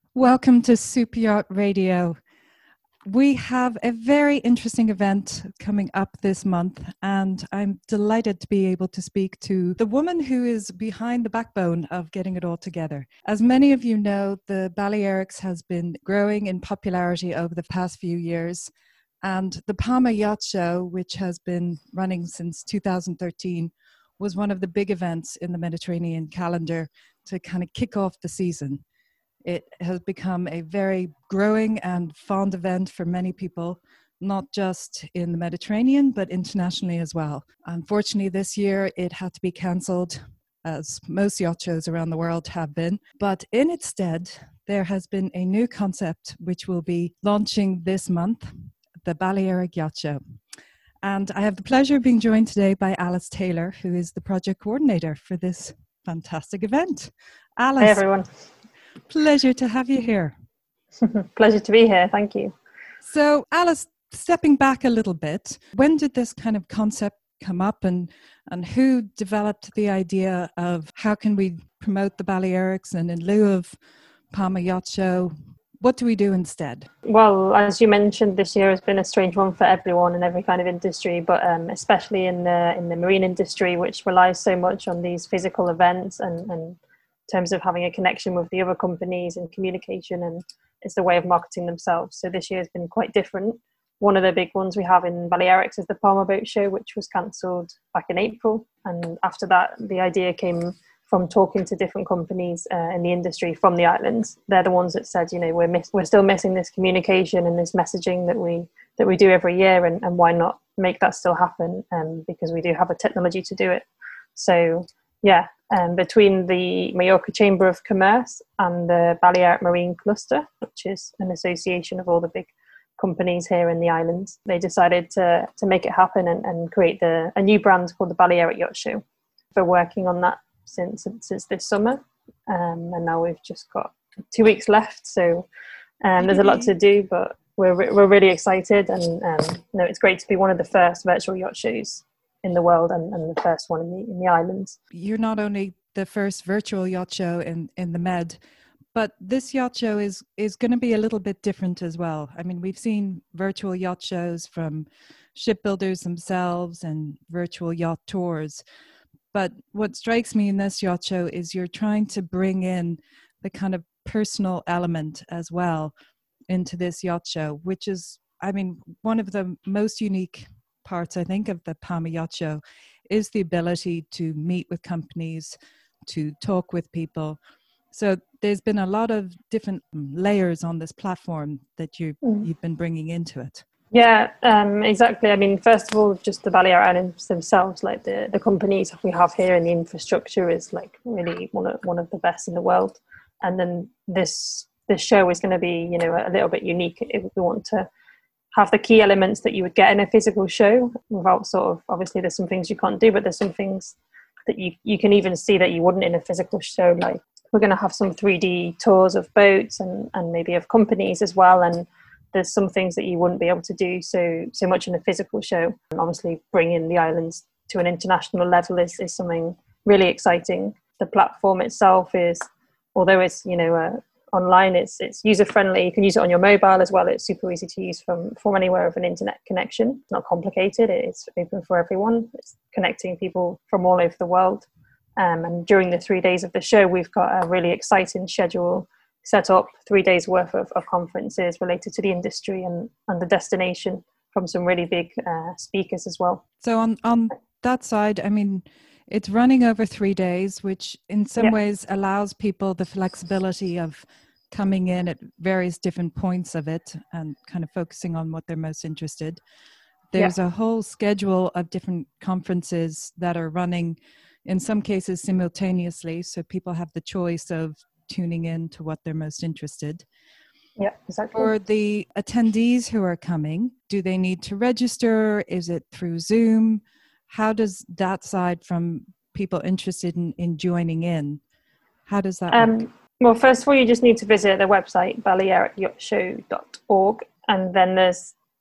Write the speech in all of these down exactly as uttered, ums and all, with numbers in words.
Welcome to Super Yacht Radio. We have a very interesting event coming up this month, and I'm delighted to be able to speak to the woman who is behind the backbone of getting it all together. As many of you know, the Balearics has been growing in popularity over the past few years, and the Palma Yacht Show, which has been running since two thousand thirteen, was one of the big events in the Mediterranean calendar to kind of kick off the season. It has become a very growing and fond event for many people, not just in the Mediterranean, but internationally as well. Unfortunately, this year it had to be cancelled, as most yacht shows around the world have been. But in its stead, there has been a new concept which will be launching this month, the Balearic Yacht Show. And I have the pleasure of being joined today by Alice Taylor, who is the project coordinator for this fantastic event. Alice. Hey, everyone. Pleasure to have you here. Pleasure to be here. Thank you. So, Alice, stepping back a little bit, when did this kind of concept come up, and, and who developed the idea of how can we promote the Balearics, and in lieu of Palma Yacht Show, what do we do instead? Well, as you mentioned, this year has been a strange one for everyone in every kind of industry, but um, especially in the in the marine industry, which relies so much on these physical events and, and terms of having a connection with the other companies and communication, and it's the way of marketing themselves. So this year has been quite different. One of the big ones we have in Balearics is the Palma Boat Show, which was cancelled back in April. And after that, the idea came from talking to different companies uh, in the industry from the islands. They're the ones that said, you know, we're miss- we're still missing this communication and this messaging that we that we do every year, and, and why not make that still happen? Um, because we do have a technology to do it. So yeah, um, between the Mallorca Chamber of Commerce and the Balearic Marine Cluster, which is an association of all the big companies here in the islands, they decided to to make it happen and, and create the a new brand called the Balearic Yacht Show. We're working on that since since this summer, um, and now we've just got two weeks left. So um, there's a lot to do, but we're we're really excited, and um, you know, it's great to be one of the first virtual yacht shows in the world, and, and the first one in the, in the islands. You're not only the first virtual yacht show in, in the Med, but this yacht show is, is going to be a little bit different as well. I mean, we've seen virtual yacht shows from shipbuilders themselves and virtual yacht tours. But what strikes me in this yacht show is you're trying to bring in the kind of personal element as well into this yacht show, which is, I mean, one of the most unique parts, I think, of the Palma Yacht Show is the ability to meet with companies, to talk with people. So there's been a lot of different layers on this platform that you, mm. you've been bringing into it. Yeah, um, exactly. I mean, first of all, just the Balearic Islands themselves, like the, the companies we have here, and the infrastructure is like really one of, one of the best in the world. And then this this show is going to be, you know, a little bit unique if we want to have the key elements that you would get in a physical show without sort of, obviously there's some things you can't do, but there's some things that you, you can even see that you wouldn't in a physical show. Like we're going to have some three D tours of boats and, and maybe of companies as well. And there's some things that you wouldn't be able to do so so much in a physical show. And obviously bringing the islands to an international level is, is something really exciting. The platform itself is, although it's, you know, a, online, it's it's user friendly. You can use it on your mobile as well. It's super easy to use from from anywhere with an internet connection. It's not complicated. It's open for everyone. It's connecting people from all over the world. Um, and during the three days of the show, we've got a really exciting schedule set up. Three days worth of, of conferences related to the industry and and the destination from some really big uh, speakers as well. So on on that side, I mean, it's running over three days, which in some yeah. ways allows people the flexibility of coming in at various different points of it and kind of focusing on what they're most interested. There's yeah. a whole schedule of different conferences that are running, in some cases simultaneously, so people have the choice of tuning in to what they're most interested. Yeah, exactly. For the attendees who are coming, do they need to register? Is it through Zoom? How does that side from people interested in, in joining in, how does that um, work? Well, first of all, you just need to visit the website, balearic yacht show dot org. And then there's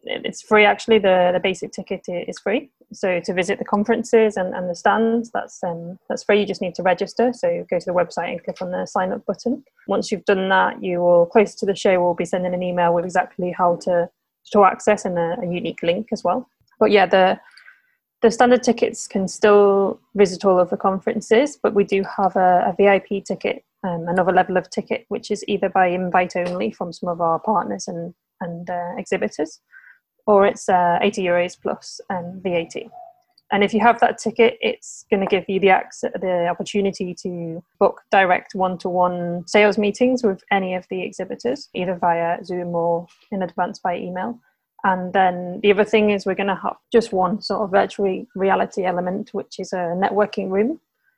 it's free actually. The, the basic ticket is free. So to visit the conferences and, and the stands, that's um, that's free. You just need to register. So go to the website and click on the sign up button. Once you've done that, you will, close to the show, we'll be sending an email with exactly how to, to access and a, a unique link as well. But yeah, the the standard tickets can still visit all of the conferences, but we do have a, a V I P ticket, um, another level of ticket, which is either by invite only from some of our partners and, and uh, exhibitors, or it's uh, eighty euros plus um, V A T. And if you have that ticket, it's going to give you the access, the opportunity to book direct one-to-one sales meetings with any of the exhibitors, either via Zoom or in advance by email. And then the other thing is we're going to have just one sort of virtual reality element, which is a networking room.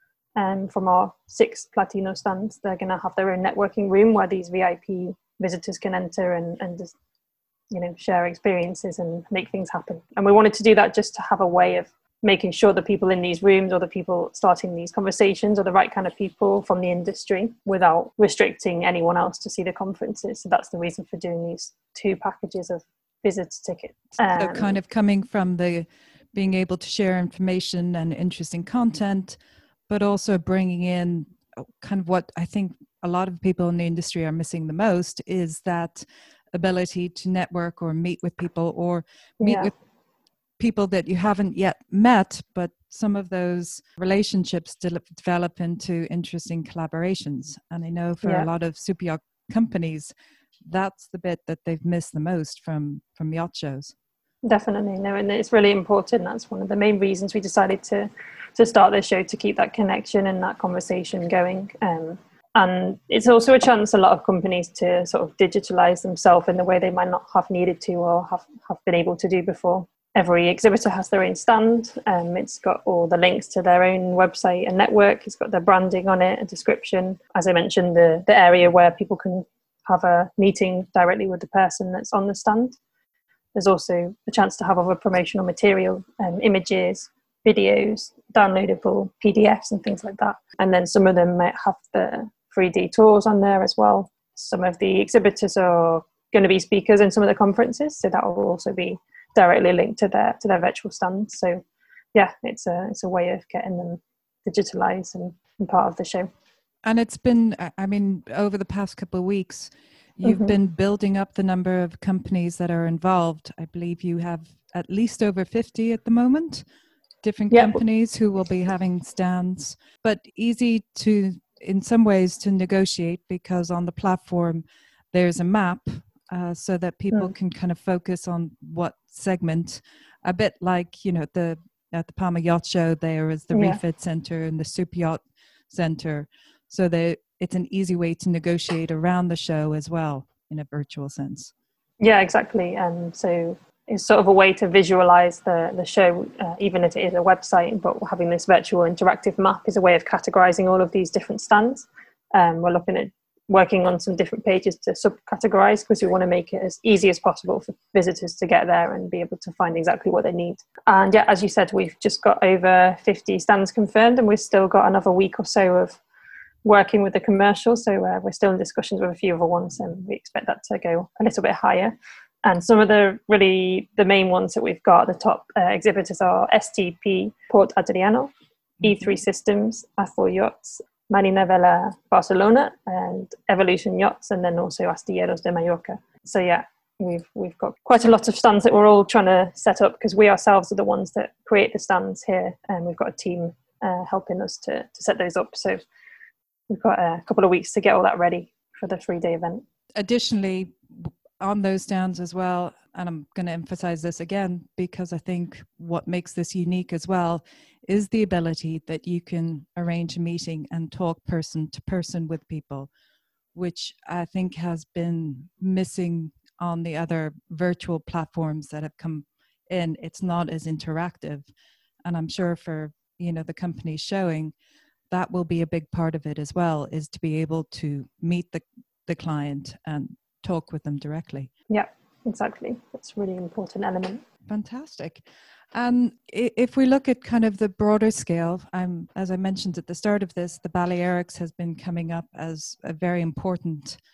And from our six Platino stands, they're going to have their own networking room where these V I P visitors can enter and, and just, you know, share experiences and make things happen. And we wanted to do that just to have a way of making sure the people in these rooms or the people starting these conversations are the right kind of people from the industry without restricting anyone else to see the conferences. So that's the reason for doing these two packages of visitor tickets. Um, so kind of coming from the being able to share information and interesting content, but also bringing in kind of what I think a lot of people in the industry are missing the most is that ability to network or meet with people or meet yeah. with people that you haven't yet met, but some of those relationships de- develop into interesting collaborations. And I know for yeah. a lot of super yacht companies, that's the bit that they've missed the most from, from yacht shows. Definitely, no, and it's really important. That's one of the main reasons we decided to to start this show, to keep that connection and that conversation going. Um, and it's also a chance a lot of companies to sort of digitalize themselves in the way they might not have needed to or have, have been able to do before. Every exhibitor has their own stand. Um, it's got all the links to their own website and network. It's got their branding on it, a description. As I mentioned, the, the area where people can have a meeting directly with the person that's on the stand. There's also a chance to have other promotional material, um, images, videos, downloadable P D Fs and things like that. And then some of them might have the three D tours on there as well. Some of the exhibitors are going to be speakers in some of the conferences, so that will also be directly linked to their to their virtual stands. So yeah, it's a it's a way of getting them digitalized and, and part of the show. And it's been, I mean, over the past couple of weeks, you've mm-hmm. been building up the number of companies that are involved. I believe you have at least over fifty at the moment, different yep. companies who will be having stands, but easy to, in some ways, to negotiate because on the platform, there's a map uh, so that people mm. can kind of focus on what segment, a bit like, you know, the at the Palma Yacht Show, there is the yeah. Refit Center and the Super Yacht Center. So they, it's an easy way to negotiate around the show as well, in a virtual sense. Yeah, exactly. And um, so it's sort of a way to visualize the, the show, uh, even if it is a website, but having this virtual interactive map is a way of categorizing all of these different stands. Um, we're looking at working on some different pages to subcategorize because we want to make it as easy as possible for visitors to get there and be able to find exactly what they need. And yeah, as you said, we've just got over fifty stands confirmed and we've still got another week or so of working with the commercial. So uh, we're still in discussions with a few other ones and we expect that to go a little bit higher. And some of the really, the main ones that we've got, the top uh, exhibitors are S T P, Port Adriano, mm-hmm. E three Systems, Afro Yachts, Marina Vela Barcelona, and Evolution Yachts, and then also Astilleros de Mallorca. So yeah, we've we've got quite a lot of stands that we're all trying to set up because we ourselves are the ones that create the stands here, and we've got a team uh, helping us to, to set those up. So we've got a couple of weeks to get all that ready for the three-day event. Additionally, on those stands as well, and I'm going to emphasize this again because I think what makes this unique as well is the ability that you can arrange a meeting and talk person to person with people, which I think has been missing on the other virtual platforms that have come in. It's not as interactive. And I'm sure for, you know, the companies showing, that will be a big part of it as well, is to be able to meet the, the client and talk with them directly. Yeah, exactly. That's a really important element. Fantastic. And if we look at kind of the broader scale, I'm, as I mentioned at the start of this, the Balearics has been coming up as a very important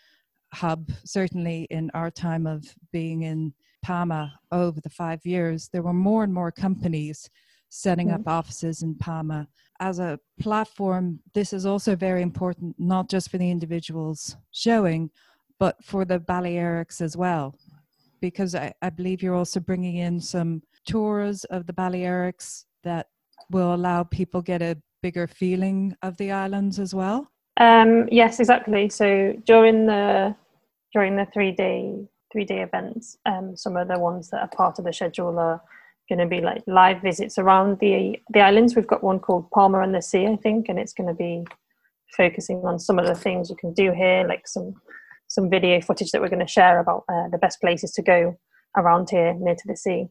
hub. Certainly in our time of being in Palma over the five years, there were more and more companies setting Mm. up offices in Palma. As a platform, this is also very important, not just for the individuals showing, but for the Balearics as well. Because I, I believe you're also bringing in some tours of the Balearics that will allow people get a bigger feeling of the islands as well. Um, yes, exactly. So during the during the three day three day events, um, some of the ones that are part of the schedule are going to be like live visits around the the islands. We've got one called Palma and the Sea, I think, and it's going to be focusing on some of the things you can do here, like some some video footage that we're going to share about uh, the best places to go around here near to the sea.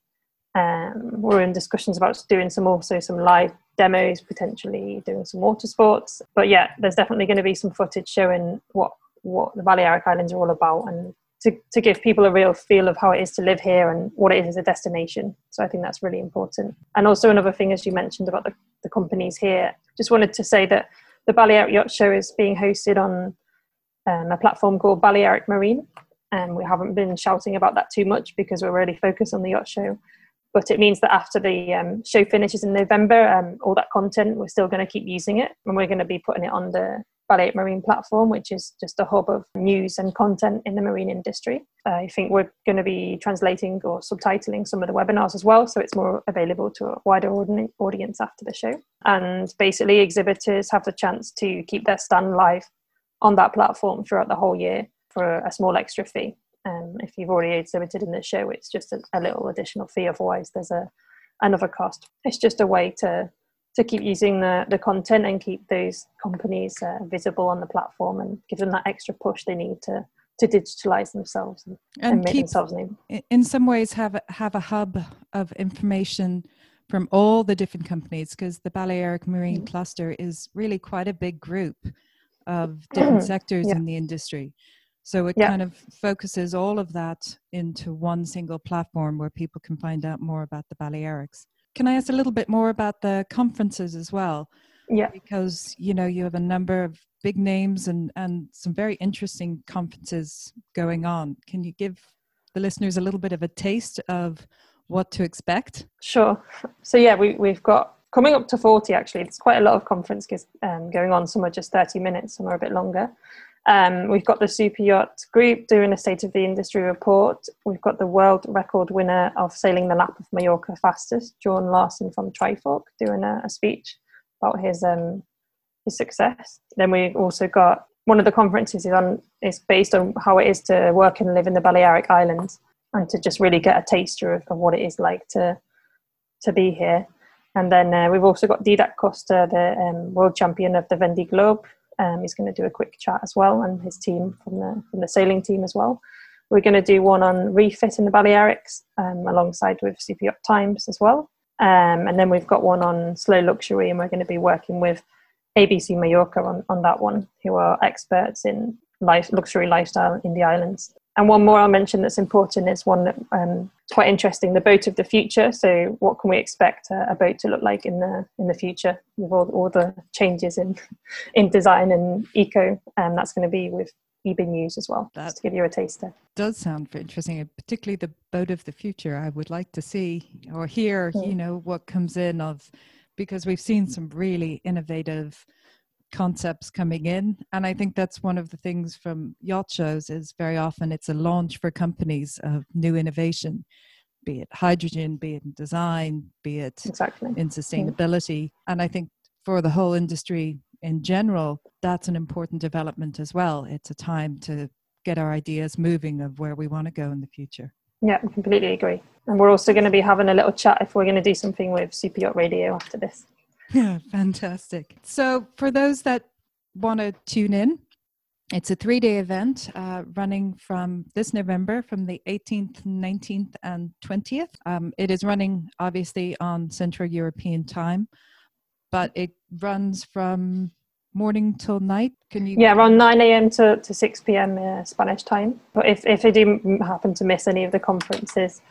Um, we're in discussions about doing some also some live demos, potentially doing some water sports. But yeah, there's definitely going to be some footage showing what what the Balearic Islands are all about, and to, to give people a real feel of how it is to live here and what it is as a destination. So I think that's really important. And also another thing, as you mentioned about the, the companies here, just wanted to say that the Balearic Yacht Show is being hosted on um, a platform called Balearic Marine. And we haven't been shouting about that too much because we're really focused on the yacht show. But it means that after the um, show finishes in November, um, all that content, we're still going to keep using it. And we're going to be putting it on the Balearic Marine platform, which is just a hub of news and content in the marine industry. Uh, I think we're going to be translating or subtitling some of the webinars as well, so it's more available to a wider audience after the show. And basically, exhibitors have the chance to keep their stand live on that platform throughout the whole year for a small extra fee. Um, if you've already exhibited in the show, it's just a, a little additional fee. Otherwise, there's a another cost. It's just a way to to keep using the, the content and keep those companies uh, visible on the platform and give them that extra push they need to to digitalize themselves and, and, and make keep, themselves known. In some ways, have a, have a hub of information from all the different companies, because the Balearic Marine mm. Cluster is really quite a big group of different sectors yeah. in the industry. So it yeah. kind of focuses all of that into one single platform where people can find out more about the Balearics. Can I ask a little bit more about the conferences as well? Yeah. Because, you know, you have a number of big names and, and some very interesting conferences going on. Can you give the listeners a little bit of a taste of what to expect? Sure. So yeah, we, we've got coming up to forty actually. It's quite a lot of conferences um, going on. Some are just thirty minutes, some are a bit longer. Um, we've got the Super Yacht Group doing a State of the Industry report. We've got the world record winner of sailing the lap of Mallorca fastest, John Larson from Trifork, doing a, a speech about his um, his success. Then we've also got one of the conferences is on is based on how it is to work and live in the Balearic Islands, and to just really get a taster of, of what it is like to to be here. And then uh, we've also got Didac Costa, the um, world champion of the Vendée Globe. Um, he's going to do a quick chat as well, and his team from the from the sailing team as well. We're going to do one on refit in the Balearics um, alongside with Super Yacht Times as well. Um, and then we've got one on slow luxury, and we're going to be working with A B C Mallorca on, on that one, who are experts in life, luxury lifestyle in the islands. And one more I'll mention that's important is one that um, quite interesting, the boat of the future. So what can we expect a, a boat to look like in the in the future with all, all the changes in in design and eco? And that's going to be with E B News as well, that just to give you a taster. Does sound interesting, and particularly the boat of the future. I would like to see or hear, mm. you know, what comes in of, because we've seen some really innovative concepts coming in, and I think that's one of the things from yacht shows is very often it's a launch for companies of new innovation, be it hydrogen, be it in design, be it exactly. in sustainability. Mm. And I think for the whole industry in general, that's an important development as well. It's a time to get our ideas moving of where we want to go in the future. Yeah, I completely agree. And we're also going to be having a little chat if we're going to do something with Super Yacht Radio after this. Yeah, fantastic. So for those that want to tune in, it's a three-day event uh, running from this November, from the eighteenth, nineteenth, and twentieth. Um, it is running, obviously, on Central European time, but it runs from morning till night. Can you? Yeah, around nine a.m. to, to six p.m. Uh, Spanish time. But if, if they do happen to miss any of the conferences,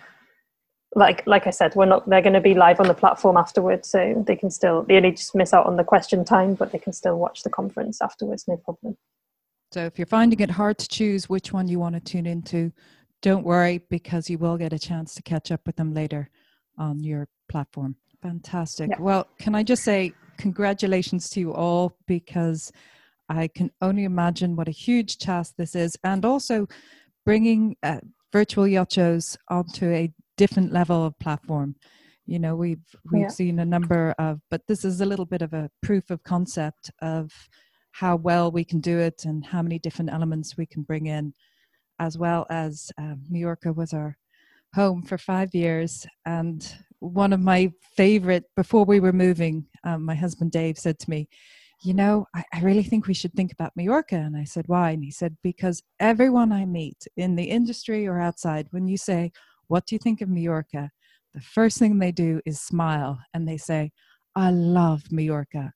Like like I said, we're not. They're going to be live on the platform afterwards, so they can still. They only just miss out on the question time, but they can still watch the conference afterwards, no problem. So if you're finding it hard to choose which one you want to tune into, don't worry, because you will get a chance to catch up with them later on your platform. Fantastic. Yeah. Well, can I just say congratulations to you all, because I can only imagine what a huge task this is, and also bringing uh, virtual yacht shows onto a different level of platform. You know, we've we've Yeah. seen a number of, but this is a little bit of a proof of concept of how well we can do it and how many different elements we can bring in, as well as um, Majorca was our home for five years. And one of my favorite, before we were moving, um, my husband Dave said to me, you know, I, I really think we should think about Majorca. And I said, why? And he said, because everyone I meet in the industry or outside, when you say, what do you think of Majorca? The first thing they do is smile and they say, I love Majorca.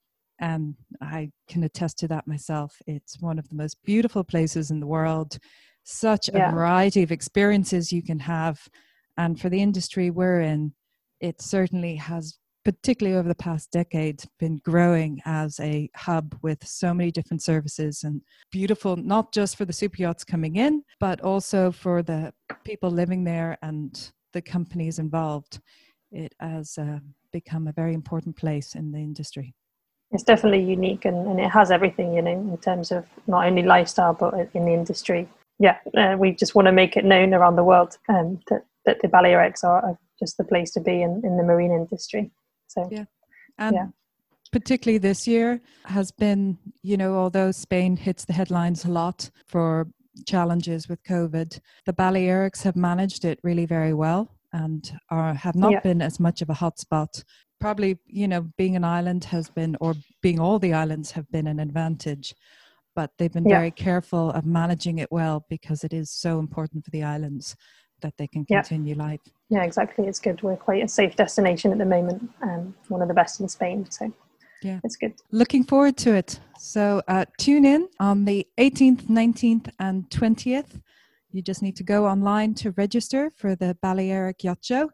And I can attest to that myself. It's one of the most beautiful places in the world, such a Yeah. variety of experiences you can have. And for the industry we're in, it certainly has, particularly over the past decade, been growing as a hub with so many different services, and beautiful, not just for the super yachts coming in, but also for the people living there and the companies involved. It has uh, become a very important place in the industry. It's definitely unique, and, and it has everything, you know, in terms of not only lifestyle, but in the industry. Yeah, uh, we just want to make it known around the world um, that, that the Balearics are just the place to be in, in the marine industry. So, yeah. And yeah. particularly this year has been, you know, although Spain hits the headlines a lot for challenges with COVID, the Balearics have managed it really very well and are, have not Yeah. been as much of a hotspot. Probably, you know, being an island has been, or being all the islands have been an advantage, but they've been Yeah. very careful of managing it well, because it is so important for the islands that they can Yeah. continue life. Yeah, exactly. It's good. We're quite a safe destination at the moment, um, one of the best in Spain. So yeah, it's good. Looking forward to it. So uh, tune in on the eighteenth, nineteenth and twentieth. You just need to go online to register for the Balearic Yacht Show.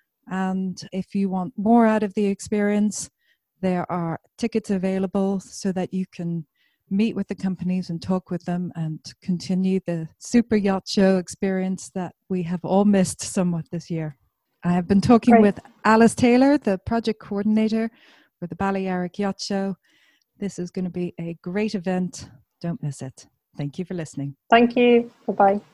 And if you want more out of the experience, there are tickets available so that you can meet with the companies and talk with them and continue the super yacht show experience that we have all missed somewhat this year. I have been talking Great. with Alice Taylor, the project coordinator for the Balearic Yacht Show. This is going to be a great event. Don't miss it. Thank you for listening. Thank you. Bye-bye.